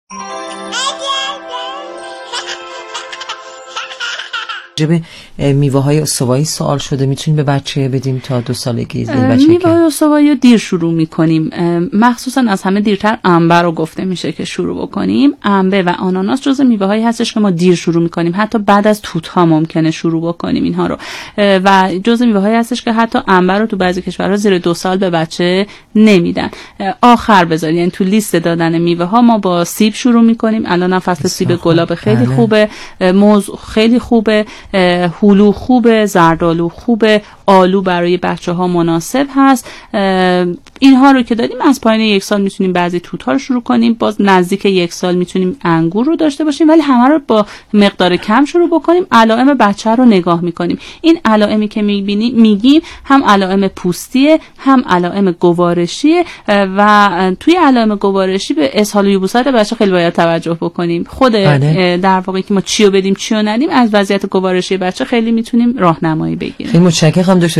جبه میوه های استوایی سوال شده، میتونیم به بچه بدیم تا 2 سالگی؟ میوه های استوایی دیر شروع میکنیم، مخصوصا از همه دیرتر انبه رو گفته میشه که شروع بکنیم. انبه و آناناس جزو میوه هایی هستش که ما دیر شروع میکنیم، حتی بعد از توت ها ممکنه شروع بکنیم اینها رو، و جزو میوه هایی هستش که حتی انبه رو تو بعضی کشورها زیر 2 سال به بچه نمیدن. آخر بذارین، یعنی تو لیست دادن میوه ها ما با سیب شروع میکنیم. الان فصل سیب گلاب خیلی خوبه، موز خیلی خوبه، هلو خوبه، زردآلو خوبه، آلو برای بچه ها مناسب هست. اینها رو که دادیم از پایین 1 سال میتونیم بعضی توت ها رو شروع کنیم، باز نزدیک 1 سال میتونیم انگور رو داشته باشیم، ولی همه رو با مقدار کم شروع بکنیم. علائم بچه رو نگاه میکنیم. این علائمی که میگیم هم علائم پوستیه، هم علائم گوارشیه، و توی علائم گوارشی به اسهال و یبوست بچه خیلی باید توجه بکنیم. خود در واقع که ما چیو بدیم چیو ندیم از وضعیت گوارشی بچه خیلی میتونیم راهنمایی بگیریم. خیلی متشکرم